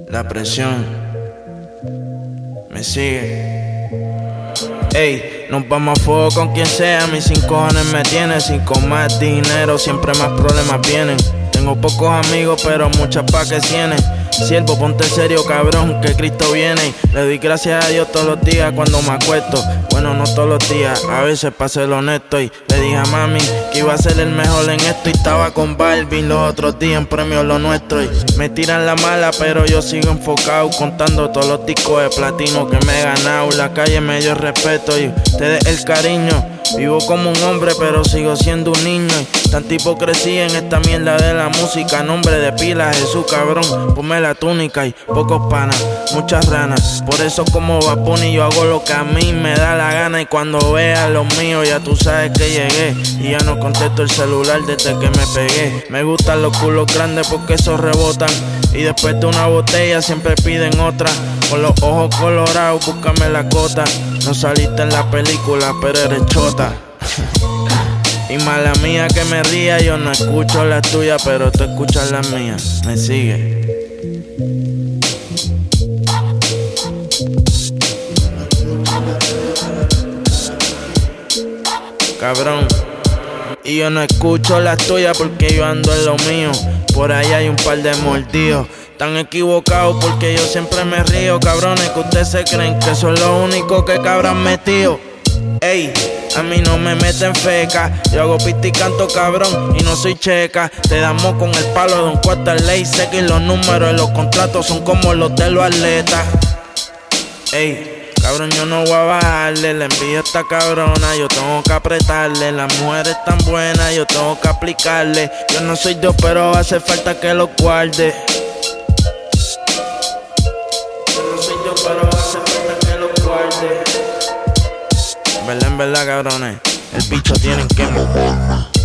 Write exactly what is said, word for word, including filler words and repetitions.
La presión me sigue. Ey, nos vamos a fuego con quien sea. Mis sin cojones me tiene. Sin con más dinero siempre más problemas vienen. Tengo pocos amigos pero muchas pa' que tienen. Siervo, ponte serio, cabrón, que Cristo viene. Le doy gracias a Dios todos los días cuando me acuesto. Bueno, no todos los días, a veces pa' ser honesto. Y le dije a mami que iba a ser el mejor en esto. Y estaba con Balvin los otros días en premio lo nuestro. Y me tiran la mala, pero yo sigo enfocado, contando todos los discos de platino que me he ganado. La calle me dio respeto y ustedes el cariño. Vivo como un hombre, pero sigo siendo un niño. Y tanta hipocresía en esta mierda de la música. Nombre de pila, Jesús, cabrón, ponme la túnica y pocos panas, muchas ranas. Por eso como Bad Bunny yo hago lo que a mí me da la gana. Y cuando veas los míos ya tú sabes que llegué. Y ya no contesto el celular desde que me pegué. Me gustan los culos grandes porque esos rebotan. Y después de una botella siempre piden otra. Con los ojos colorados, búscame la cota. No saliste en la película, pero eres chota. Y mala mía que me ría, yo no escucho las tuyas, pero tú escuchas las mías. Me sigue. Cabrón. Y yo no escucho las tuyas porque yo ando en lo mío. Por ahí hay un par de mordidos. Tan equivocados porque yo siempre me río. Cabrones que ustedes se creen que son los únicos que cabran metido. Ey, a mí no me meten feca. Yo hago pista y canto, cabrón, y no soy checa. Te damos con el palo de un quarter ley seca. Y los números de los contratos son como los de los atletas. Ey, cabrón, yo no voy a bajarle. La envidia está cabrona, yo tengo que apretarle. Las mujeres tan buenas, yo tengo que aplicarle. Yo no soy Dios, pero hace falta que lo guarde. Yo no soy Dios, pero hace falta que lo guarde. En verdad, en verdad, cabrones, el bicho tienen que mojarme.